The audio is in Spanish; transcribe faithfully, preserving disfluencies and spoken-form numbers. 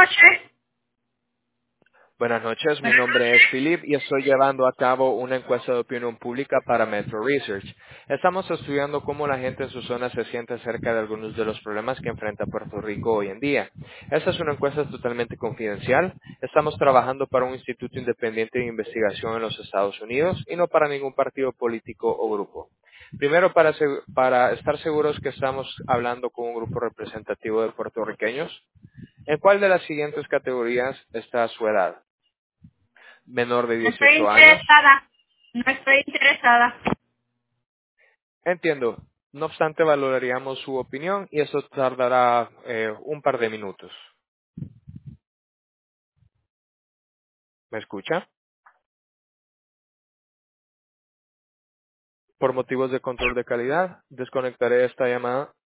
noches. Buenas noches, mi Buenas nombre es noches. Philip y estoy llevando a cabo una encuesta de opinión pública para Metro Research. Estamos estudiando cómo la gente en su zona se siente acerca de algunos de los problemas que enfrenta Puerto Rico hoy en día. Esta es una encuesta totalmente confidencial. Estamos trabajando para un instituto independiente de investigación en los Estados Unidos y no para ningún partido político o grupo. Primero, para, seg- para estar seguros que estamos hablando con un grupo representativo de puertorriqueños, ¿en cuál de las siguientes categorías está su edad? Menor de No estoy dieciocho años. interesada. No estoy interesada. Entiendo. No obstante, valoraríamos su opinión y eso tardará eh, un par de minutos. ¿Me escucha? Por motivos de control de calidad, desconectaré esta llamada